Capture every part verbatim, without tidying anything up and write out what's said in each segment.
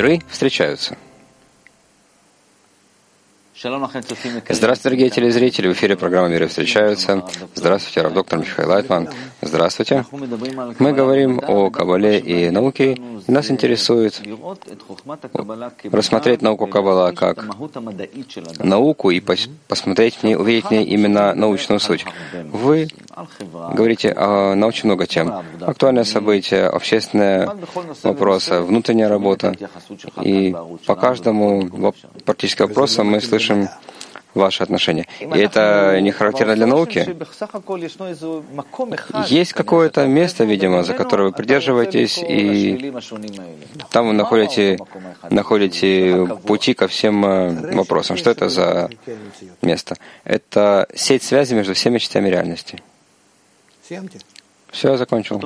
миры встречаются. Здравствуйте, дорогие телезрители! В эфире программа «Миры встречаются». Здравствуйте, рав доктор Михаил Лайтман. Здравствуйте. Мы говорим о Каббале и науке. И нас интересует рассмотреть науку Каббала как науку и пос- посмотреть в ней, увидеть в ней именно научную суть. Вы говорите о на очень много тем. Актуальные события, общественные вопросы, внутренняя работа. И по каждому практически вопросу мы слышим ваши отношения. И это не характерно для науки? Есть какое-то место, видимо, за которое вы придерживаетесь, и там вы находите, находите пути ко всем вопросам. Что это за место? Это сеть связи между всеми частями реальности. Все, я закончил.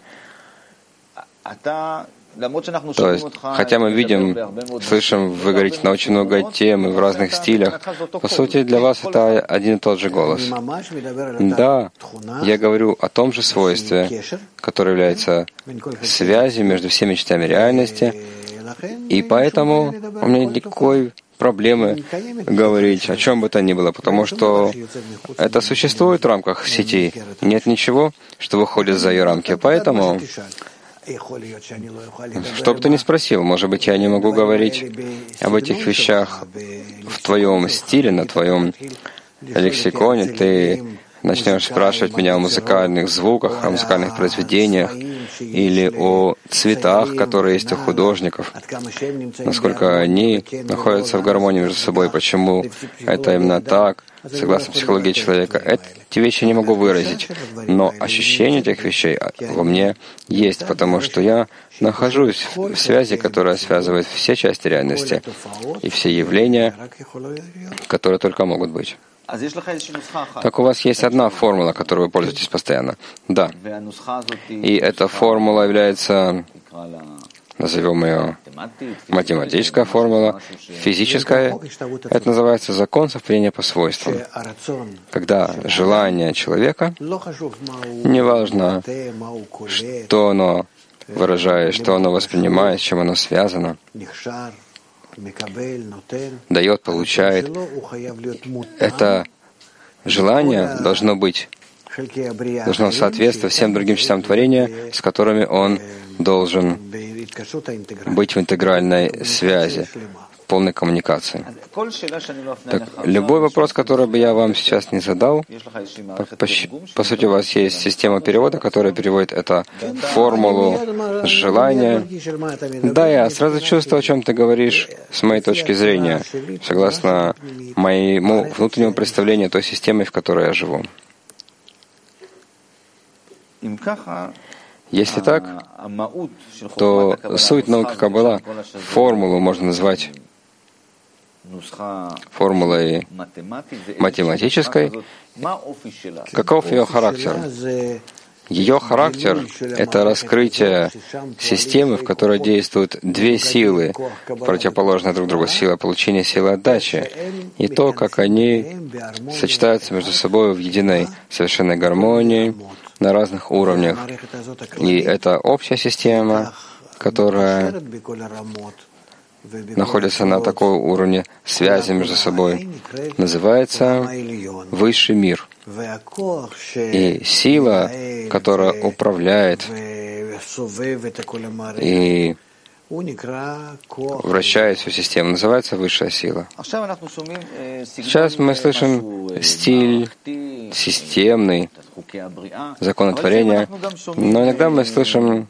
То есть, хотя мы видим, слышим, вы говорите на очень много тем и в разных стилях, по сути, для вас это один и тот же голос. Да, я говорю о том же свойстве, которое является связью между всеми частями реальности, и поэтому у меня нет никакой проблемы говорить о чем бы то ни было, потому что это существует в рамках сети. Нет ничего, что выходит за ее рамки. Поэтому что бы ты ни спросил, может быть, я не могу говорить об этих вещах в твоем стиле, на твоем лексиконе. Ты начнешь спрашивать меня о музыкальных звуках, о музыкальных произведениях или о цветах, которые есть у художников, насколько они находятся в гармонии между собой, почему это именно так, согласно психологии человека. Эти вещи не могу выразить, но ощущение этих вещей во мне есть, потому что я нахожусь в связи, которая связывает все части реальности и все явления, которые только могут быть. Так у вас есть одна формула, которой вы пользуетесь постоянно. Да. И эта формула является, назовем ее математическая формула, физическая. Это называется закон совпадения по свойствам. Когда желание человека, неважно, что оно выражает, что оно воспринимает, с чем оно связано, дает, получает. Это желание должно быть, должно соответствовать всем другим частям творения, с которыми он должен быть в интегральной связи, в полной коммуникации. Так, любой вопрос, который бы я вам сейчас не задал, по, по, по сути, у вас есть система перевода, которая переводит это формулу желания. Да, я сразу чувствую, о чем ты говоришь с моей точки зрения, согласно моему внутреннему представлению той системы, в которой я живу. Если так, то суть науки Каббала, формулу можно назвать формулой математической. Каков ее характер? Ее характер — это раскрытие системы, в которой действуют две силы, противоположные друг другу: сила получения, сила отдачи, и то, как они сочетаются между собой в единой совершенной гармонии на разных уровнях. И это общая система, которая находится на таком уровне связи между собой, называется высший мир. И сила, которая управляет и вращает всю систему, называется высшая сила. Сейчас мы слышим стиль системный, законотворения, но иногда мы слышим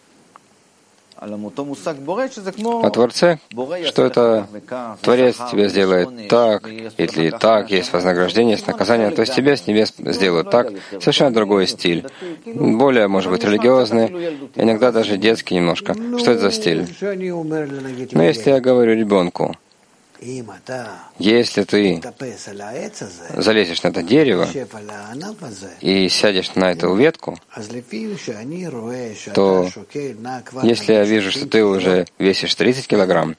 о Творце, что это Творец тебе сделает так, или так, есть вознаграждение, есть наказание, то есть тебе с небес сделают так. Совершенно другой стиль. Более, может быть, религиозный, иногда даже детский немножко. Что это за стиль? Но если я говорю ребенку, если ты залезешь на это дерево и сядешь на эту ветку, то если я вижу, что ты уже весишь тридцать килограмм,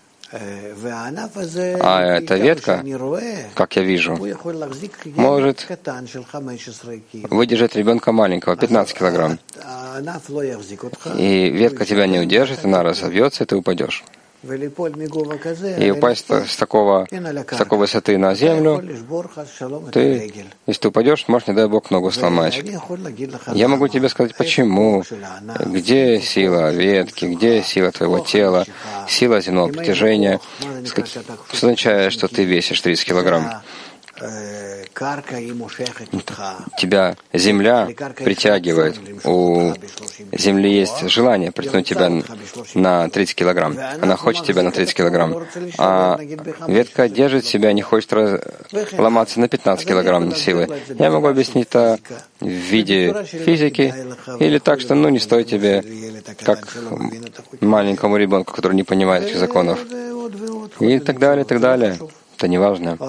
а эта ветка, как я вижу, может выдержать ребенка маленького, пятнадцать килограмм. И ветка тебя не удержит, она разовьется, и ты упадешь. и упасть с, такого, с такой высоты на землю, ты, если ты упадешь, можешь, не дай Бог, ногу сломать. Я могу тебе сказать, почему, где сила ветки, где сила твоего тела, сила земного притяжения, что означает, что ты весишь тридцать килограмм. Тебя земля притягивает. У земли есть желание притянуть тебя на тридцать килограмм. Она хочет тебя на тридцать килограмм. А ветка держит себя, не хочет раз... ломаться на пятнадцать килограмм силы. Я могу объяснить это в виде физики или так, что ну не стоит тебе, как маленькому ребенку, который не понимает этих законов. И так далее, и так далее. Это не важно.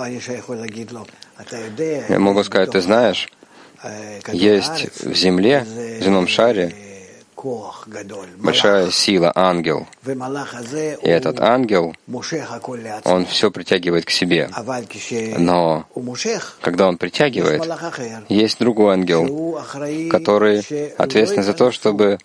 Я могу сказать, ты знаешь, есть в земле, в земном шаре, большая сила, ангел. И этот ангел, он все притягивает к себе. Но когда он притягивает, есть другой ангел, который ответственен за то, чтобы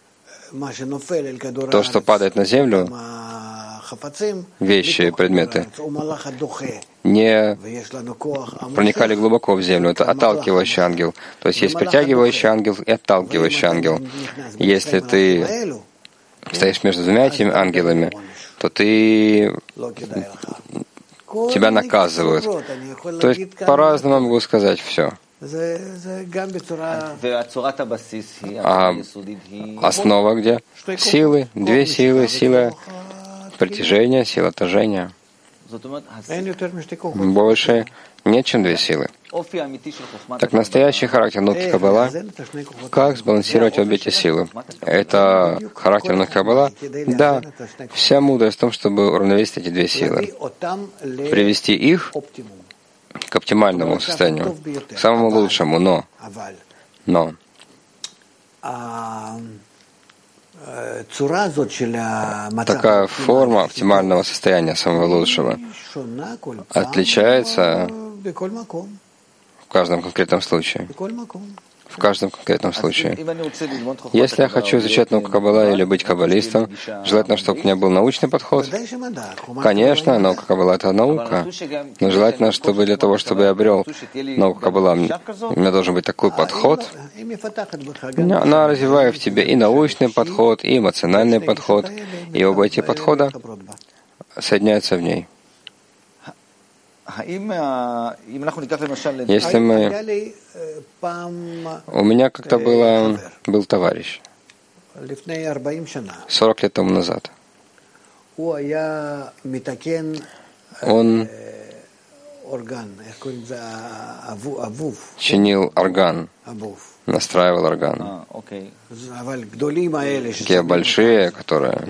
то, что падает на землю, вещи, предметы, не проникали глубоко в землю. Это отталкивающий ангел. То есть есть притягивающий ангел и отталкивающий ангел. Если ты стоишь между двумя этими ангелами, то ты тебя наказывают. То есть по-разному могу сказать все. А основа где? Силы, две силы, сила притяжения, сила отражения. Больше нет, чем две силы. Так настоящий характер науки Каббала, как сбалансировать обе эти силы? Это характер науки Каббала? Да. Вся мудрость в том, чтобы уравновесить эти две силы. Привести их к оптимальному состоянию, к самому лучшему, но, но, такая форма оптимального состояния, самого лучшего, отличается в каждом конкретном случае. В каждом конкретном случае. Если я хочу изучать науку Каббала или быть каббалистом, желательно, чтобы у меня был научный подход. Конечно, наука Каббала — это наука, но желательно, чтобы для того, чтобы я обрел науку Каббала, у меня должен быть такой подход. Она развивает в тебе и научный подход, и эмоциональный подход, и оба эти подхода соединяются в ней. Если мы... У меня как-то было, был товарищ сорок лет тому назад. Он чинил орган, настраивал орган. Такие большие, которые...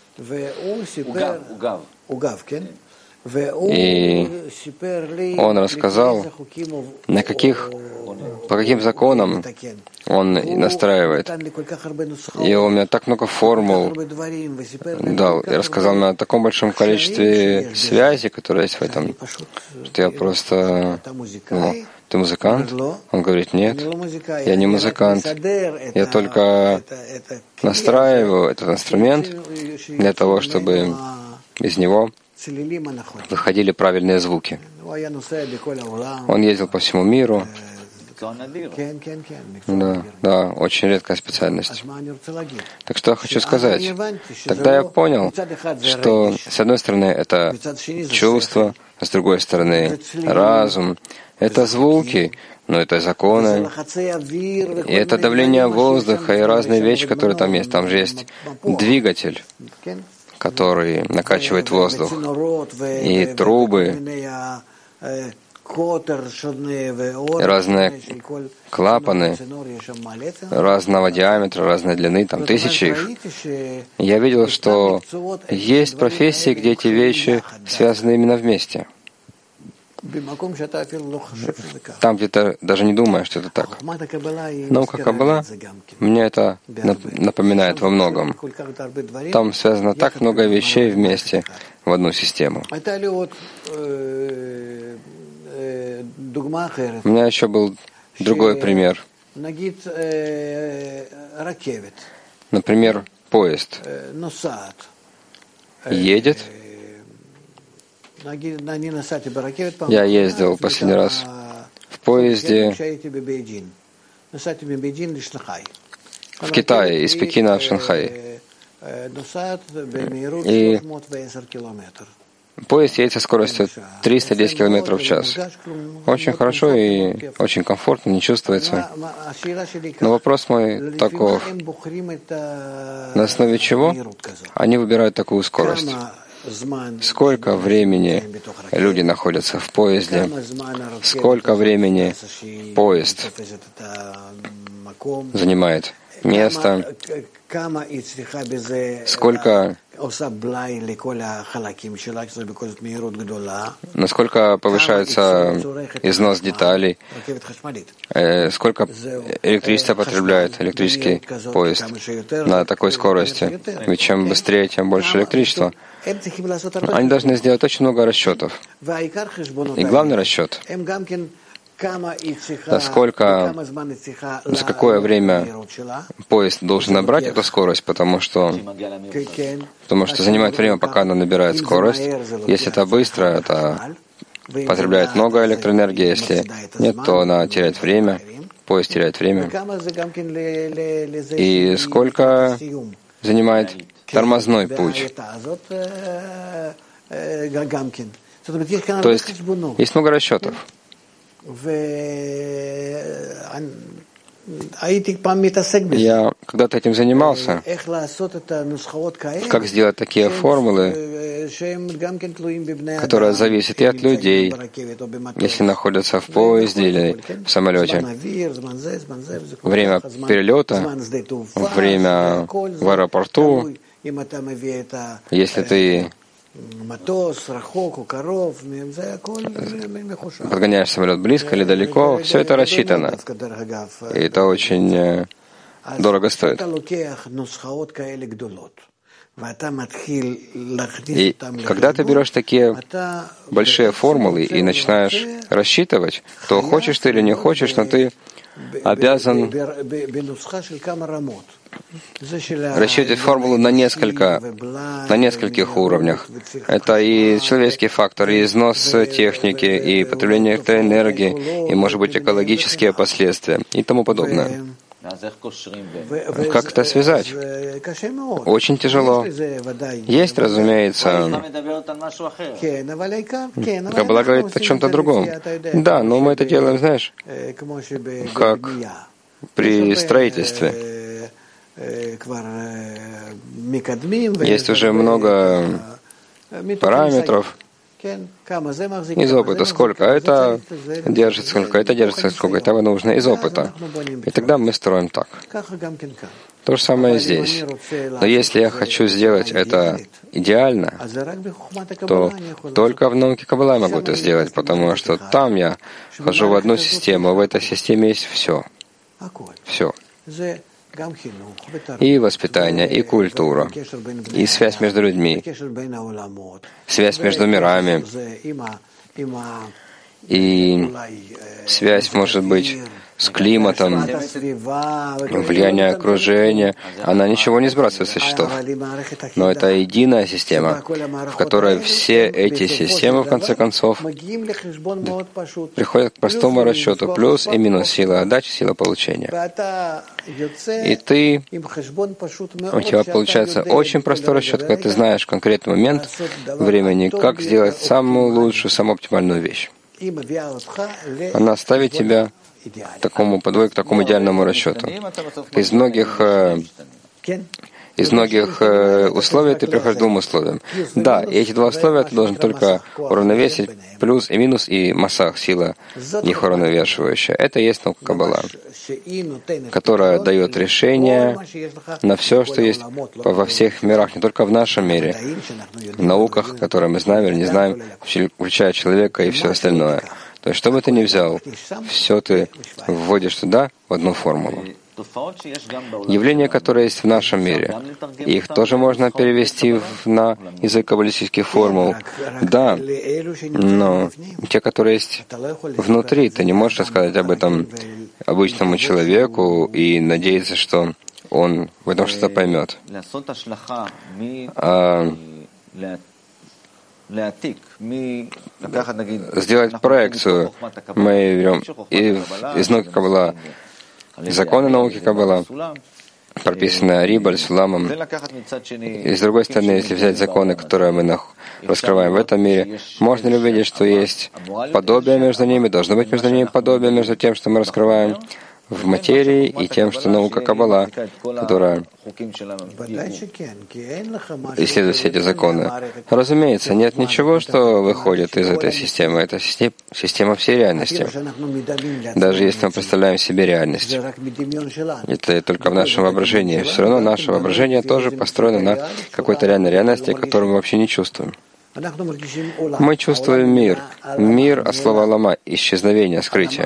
И он рассказал, на каких, по каким законам он настраивает. И он мне так много формул дал, и рассказал мне о таком большом количестве связей, которые есть в этом, что я просто думал, ты музыкант? Он говорит, нет, я не музыкант, я только настраиваю этот инструмент для того, чтобы из него выходили правильные звуки. Он ездил по всему миру. Да, да, очень редкая специальность. Так что я хочу сказать. Тогда я понял, что с одной стороны это чувство, с другой стороны разум. Это звуки, но это законы. И это давление воздуха и разные вещи, которые там есть. Там же есть двигатель, который накачивает воздух, и трубы, разные клапаны разного диаметра, разной длины, там тысячи их. Я видел, что есть профессии, где эти вещи связаны именно вместе. Там, где ты даже не думаешь, что это так. Наука Каббала мне это напоминает во многом. Там связано так много вещей вместе в одну систему. У меня еще был другой пример. Например, поезд. едет. Я ездил последний раз в поезде в Китае, из Пекина в Шанхай. И поезд едет со скоростью триста десять километров в час. Очень хорошо и очень комфортно, не чувствуется. Но вопрос мой таков: на основе чего они выбирают такую скорость? Сколько времени люди находятся в поезде? Сколько времени поезд занимает место? Сколько, насколько повышается износ деталей, э, сколько электричества потребляет электрический поезд на такой скорости. Ведь чем быстрее, тем больше электричества. Они должны сделать очень много расчетов. И главный расчет — насколько, за какое время поезд должен набрать эту скорость, потому что, потому что занимает время, пока она набирает скорость. Если это быстро, это потребляет много электроэнергии. Если нет, то она теряет время, поезд теряет время. И сколько занимает тормозной путь? То есть есть много расчетов. Я когда-то этим занимался, как сделать такие формулы, которые зависят и от людей, если находятся в поезде или в самолете. Время перелета, время в аэропорту, если ты подгоняешь самолет близко или далеко, все это рассчитано. И это очень дорого стоит. И когда ты берешь такие большие формулы и начинаешь рассчитывать, то хочешь ты или не хочешь, но ты обязан рассчитывать формулу на несколько, на нескольких уровнях. Это и человеческий фактор, и износ техники, и потребление электроэнергии, и, может быть, экологические последствия, и тому подобное. Как это связать? Очень тяжело. Есть, разумеется. Каббала говорит о чем-то другом. Да, но мы это делаем, знаешь, как при строительстве. Есть уже много параметров из опыта. Сколько это держится, сколько это держится, сколько этого нужно из опыта. И тогда мы строим так. То же самое здесь. Но если я хочу сделать это идеально, то только в науке Каббала я могу это сделать, потому что там я хожу в одну систему, в этой системе есть все. Все. И воспитание, и культура, и связь между людьми, связь между мирами, и связь, может быть, с климатом, влияние окружения. Она ничего не сбрасывает со счетов. Но это единая система, в которой все эти системы, в конце концов, приходят к простому расчету: плюс и минус, сила отдачи, сила получения. И ты, у тебя получается очень простой расчет, когда ты знаешь в конкретный момент времени, как сделать самую лучшую, самую оптимальную вещь. Она ставит тебя к такому подвой, к такому идеальному расчету. Из многих Из многих условий ты приходишь к двум условиям. Да, и эти два условия ты должен только уравновесить, плюс и минус, и массах, сила, их уравновешивающая. Это и есть наука Каббала, которая дает решение на все, что есть во всех мирах, не только в нашем мире, в науках, которые мы знаем или не знаем, включая человека и все остальное. То есть, что бы ты ни взял, все ты вводишь туда в одну формулу. Явления, которые есть в нашем мире, их тоже можно перевести в, на язык каббалистических формул. Да, но те, которые есть внутри, ты не можешь рассказать об этом обычному человеку и надеяться, что он в этом что-то поймет. А сделать проекцию. Мы берем и из науки Каббала законы науки Каббала, прописанные Рибаль, Суламом. И с другой стороны, если взять законы, которые мы раскрываем в этом мире, можно ли увидеть, что есть подобие между ними, должно быть между ними подобие между тем, что мы раскрываем в материи, и тем, что наука Каббала, которая исследует все эти законы. Разумеется, нет ничего, что выходит из этой системы. Это система всей реальности. Даже если мы представляем себе реальность, это только в нашем воображении. Все равно наше воображение тоже построено на какой-то реальной реальности, которую мы вообще не чувствуем. Мы чувствуем мир. Мир от слова «лама» — исчезновение, скрытие.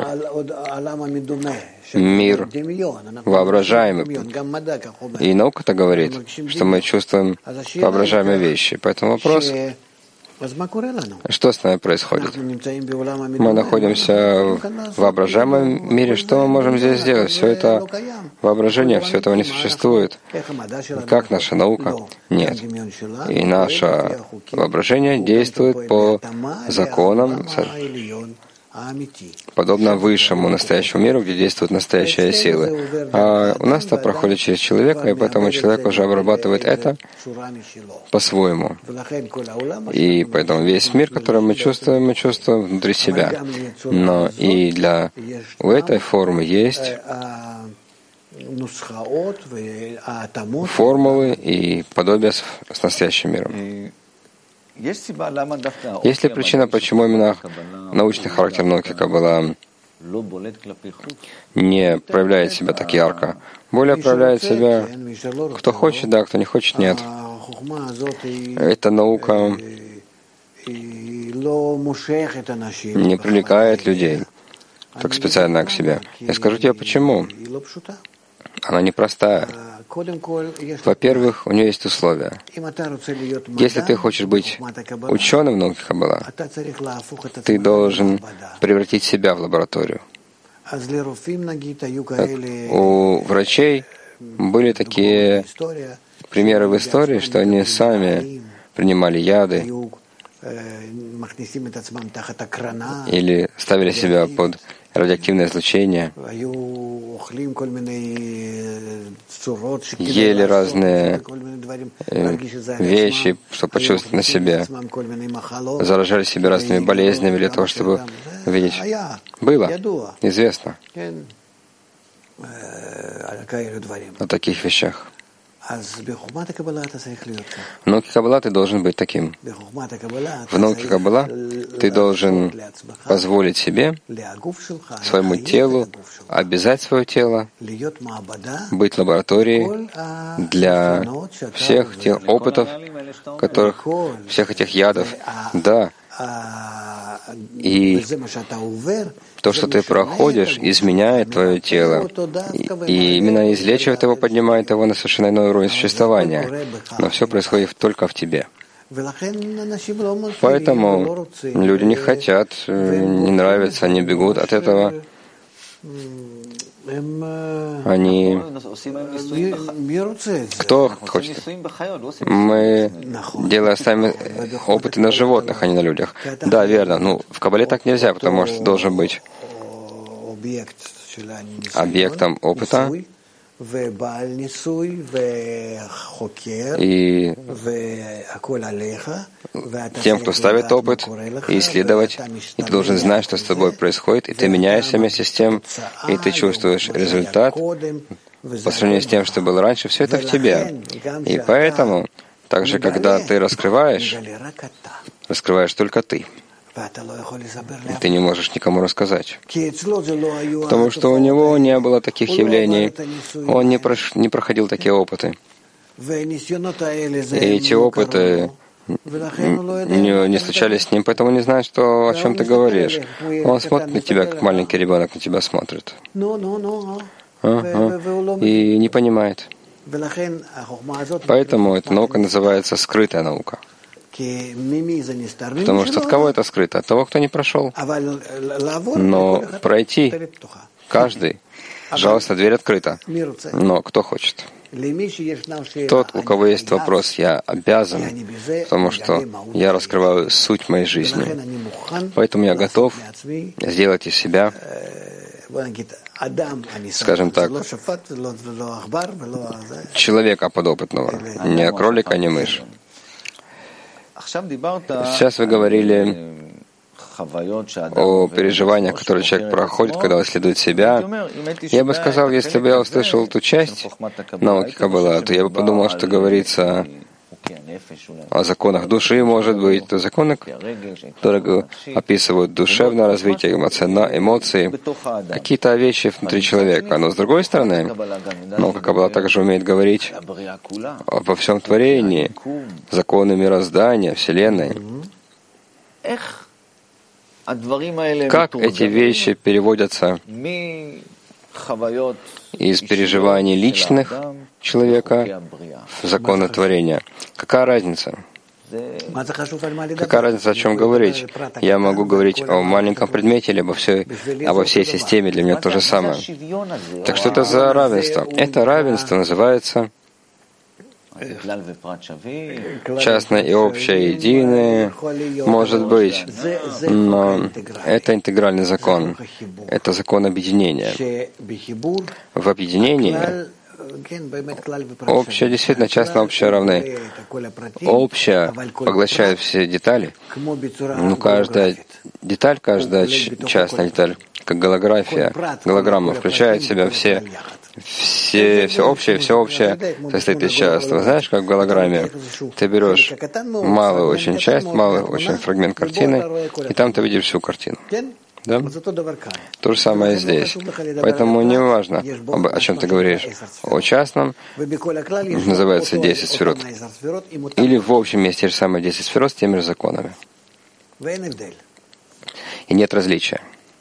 Мир воображаемый. И наука-то говорит, что мы чувствуем воображаемые вещи. Поэтому вопрос, что с нами происходит? Мы находимся в воображаемом мире. Что мы можем здесь сделать? Все это воображение, все этого не существует. Как наша наука? Нет. И наше воображение действует по законам, подобно высшему настоящему миру, где действуют настоящие силы. А у нас это проходит через человека, и поэтому человек уже обрабатывает это по-своему. И поэтому весь мир, который мы чувствуем, мы чувствуем внутри себя. Но и для у этой формы есть формулы и подобия с, с настоящим миром. Есть ли причина, почему именно научный характер науки Каббала не проявляет себя так ярко? Более проявляет себя, кто хочет, да, кто не хочет, нет. Эта наука не привлекает людей так специально к себе. Я скажу тебе, почему. Она непростая. Во-первых, у нее есть условия. Если ты хочешь быть ученым в науке Каббала, ты должен превратить себя в лабораторию. У врачей были такие примеры в истории, что они сами принимали яды или ставили себя под радиоактивное излучение, ели разные вещи, чтобы почувствовать на себе, заражали себя разными болезнями для того, чтобы видеть. Было известно о таких вещах. В науке Каббала ты должен быть таким. В науке Каббала ты должен позволить себе, своему телу, обязать свое тело быть лабораторией для всех тех опытов, которых, всех этих ядов. Да. И то, что ты проходишь, изменяет твое тело. И именно излечивает его, поднимает его на совершенно иной уровень существования. Но все происходит только в тебе. Поэтому люди не хотят, не нравятся, они бегут от этого. Они... Кто хочет? Мы делаем сами опыты на животных, а не на людях. Да, верно. Ну, в Каббале так нельзя, потому что должен быть объектом опыта и тем, кто ставит опыт, и исследовать, и ты должен знать, что с тобой происходит, и ты меняешься вместе с тем, и ты чувствуешь результат по сравнению с тем, что было раньше, все это в тебе. И поэтому, также, когда ты раскрываешь, раскрываешь только ты. Ты не можешь никому рассказать. Потому что у него не было таких явлений, он не, прош... не проходил такие опыты. И эти опыты не, не случались с ним, поэтому не знает, что, о чем ты говоришь. Он смотрит на тебя, как маленький ребенок на тебя смотрит. Ага. И не понимает. Поэтому эта наука называется скрытая наука. Потому что от кого это скрыто? От того, кто не прошел. Но пройти каждый, пожалуйста, дверь открыта. Но кто хочет? Тот, у кого есть вопрос, я обязан, потому что я раскрываю суть моей жизни. Поэтому я готов сделать из себя, скажем так, человека подопытного, не кролика, не мышь. Сейчас вы говорили о переживаниях, которые человек проходит, когда исследует себя. Я бы сказал, если бы я услышал эту часть науки Каббала, то я бы подумал, что говорится о законах души, может быть, то законы, которые описывают душевное развитие, эмоциональные эмоции, какие-то вещи внутри человека. Но с другой стороны, наука Каббала также умеет говорить обо всем творении, законы мироздания, Вселенной. Как эти вещи переводятся из переживаний личных человека в законы творения? Какая разница? Какая разница, о чем говорить? Я могу говорить о маленьком предмете или обо всей, обо всей системе, для меня то же самое. Так что это за равенство? Это равенство называется частное и общее, единое, может быть, но это интегральный закон, это закон объединения. В объединении общее, действительно, частное, общее равны. Общее поглощает все детали, ну, каждая деталь, каждая частная деталь, как голография, голограмма, включает в себя все Все, все общее, все общее состоит из частного. Знаешь, как в голограмме? Ты берешь малую очень часть, малый очень фрагмент картины, и там ты видишь всю картину. Да? То же самое и здесь. Поэтому не важно, о чем ты говоришь. О частном называется десять сферот. Или в общем есть те же самые десять сферот с теми же законами. И нет различия.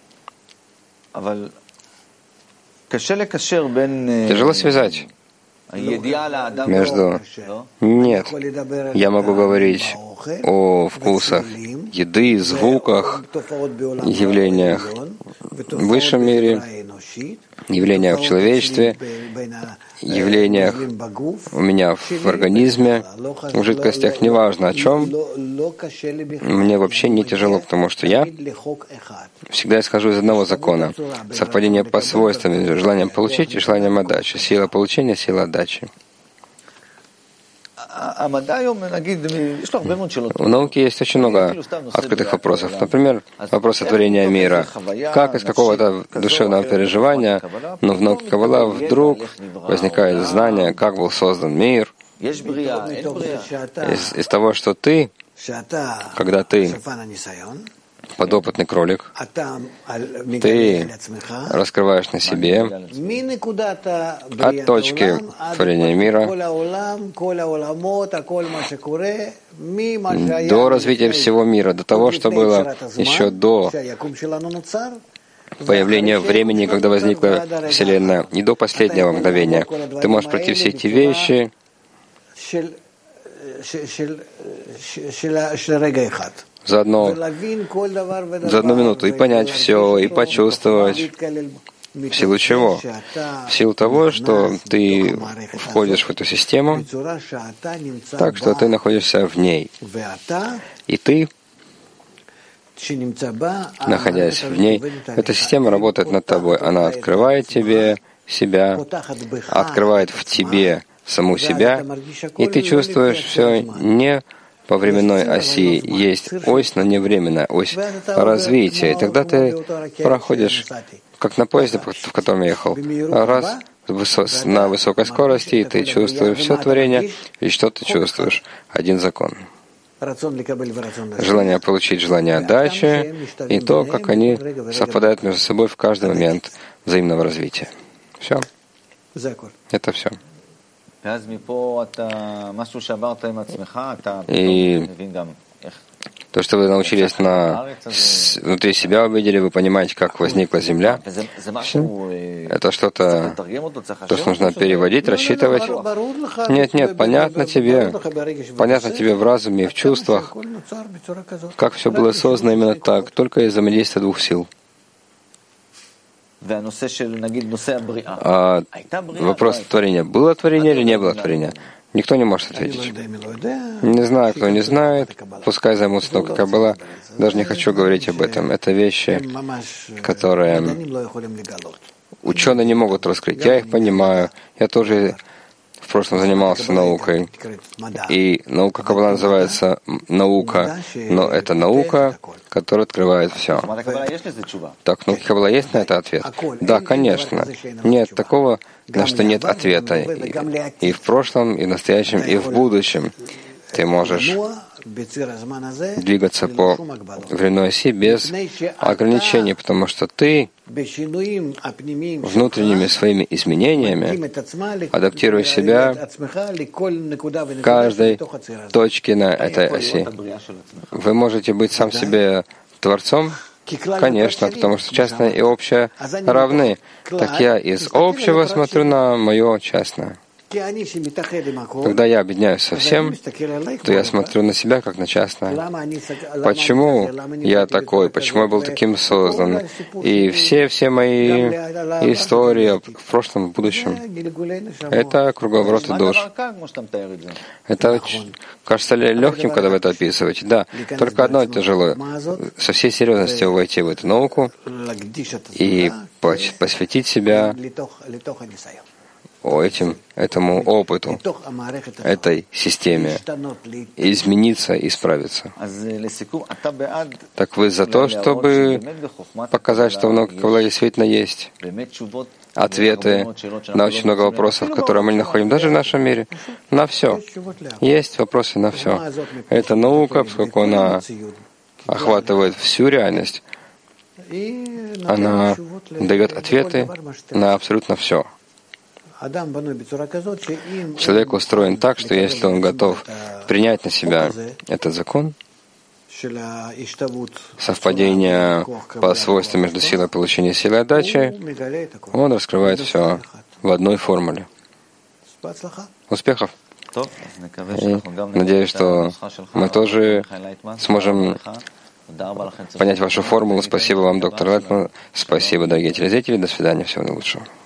Тяжело связать между... Нет. Я могу говорить о вкусах еды, звуках, явлениях в высшем мире, явлениях в человечестве, явлениях у меня в организме, в жидкостях, неважно о чем, мне вообще не тяжело, потому что я всегда исхожу из одного закона. Совпадение по свойствам между желанием получить и желанием отдачи. Сила получения, сила отдачи. В науке есть очень много открытых вопросов. Например, вопрос сотворения мира. Как из какого-то душевного переживания, но в науке Каббала вдруг возникает знание, как был создан мир. Из, из того, что ты, когда ты подопытный кролик, ты раскрываешь на себе от точки творения мира до развития всего мира, до того, что было еще до появления времени, когда возникла Вселенная, и до последнего мгновения. Ты можешь пройти все эти вещи за одну, за одну минуту и понять все, и почувствовать. В силу чего? В силу того, что ты входишь в эту систему так, что ты находишься в ней. И ты, находясь в ней, эта система работает над тобой. Она открывает тебе себя, открывает в тебе саму себя, и ты чувствуешь все не по временной оси. Есть ось, но не временная ось развития. И тогда ты проходишь, как на поезде, в котором я ехал, раз на высокой скорости, и ты чувствуешь все творение, и что ты чувствуешь? Один закон. Желание получить, желание отдачи, и то, как они совпадают между собой в каждый момент взаимного развития. Все. Это все. И то, что вы научились на, внутри себя увидели, вы понимаете, как возникла Земля. Это что-то, то, что нужно переводить, рассчитывать. Нет, нет, понятно тебе. Понятно тебе в разуме и в чувствах, как все было создано именно так, только из взаимодействия двух сил. А вопрос творения. Было творение или не было творения? Никто не может ответить. Не знаю, кто не знает. Пускай займутся наукой Каббала. Даже не хочу говорить об этом. Это вещи, которые ученые не могут раскрыть. Я их понимаю. Я тоже в прошлом занимался наукой. И наука Каббала называется наука, но это наука, которая открывает все. Так, в науке Каббала есть на это ответ? Да, конечно. Нет такого, на что нет ответа. И, и в прошлом, и в настоящем, и в будущем. Ты можешь двигаться по временной оси без ограничений, потому что ты внутренними своими изменениями адаптируешь себя к каждой точке на этой оси. Вы можете быть сам себе творцом? Конечно, потому что частное и общее равны. Так я из общего смотрю на мое частное. Когда я объединяюсь со всем, то я смотрю на себя как на частное. Почему я такой? Почему я был таким создан? И все-все мои истории в прошлом и будущем — это круговорот душ. Это кажется легким, когда вы это описываете. Да, только одно тяжело — со всей серьезностью войти в эту науку и посвятить себя о этим, этому опыту, этой системе, измениться и исправиться. Так вы за то, чтобы показать, что в науке Каббала действительно есть ответы на очень много вопросов, которые мы не находим даже в нашем мире? На все. Есть вопросы на все. Это наука, поскольку она охватывает всю реальность, она дает ответы на абсолютно все. Человек устроен так, что если он готов принять на себя этот закон, совпадение по свойствам между силой получения и силой отдачи, он раскрывает все в одной формуле. Успехов! И надеюсь, что мы тоже сможем понять вашу формулу. Спасибо вам, доктор Лайтман. Спасибо, дорогие телезрители. До свидания. Всего наилучшего.